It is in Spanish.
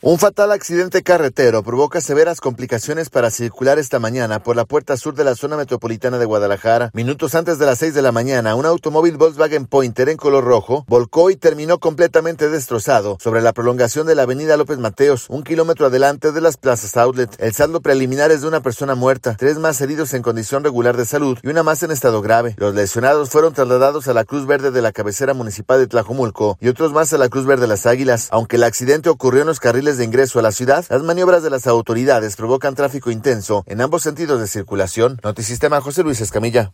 Un fatal accidente carretero provoca severas complicaciones para circular esta mañana por la puerta sur de la zona metropolitana de Guadalajara. Minutos antes de las 6 de la mañana, un automóvil Volkswagen Pointer en color rojo volcó y terminó completamente destrozado sobre la prolongación de la avenida López Mateos, 1 kilómetro adelante de las plazas Outlet. El saldo preliminar es de una persona muerta, 3 más heridos en condición regular de salud y una más en estado grave. Los lesionados fueron trasladados a la Cruz Verde de la cabecera municipal de Tlajomulco y otros más a la Cruz Verde Las Águilas. Aunque el accidente ocurrió en los carriles de ingreso a la ciudad, las maniobras de las autoridades provocan tráfico intenso en ambos sentidos de circulación. Notisistema, José Luis Escamilla.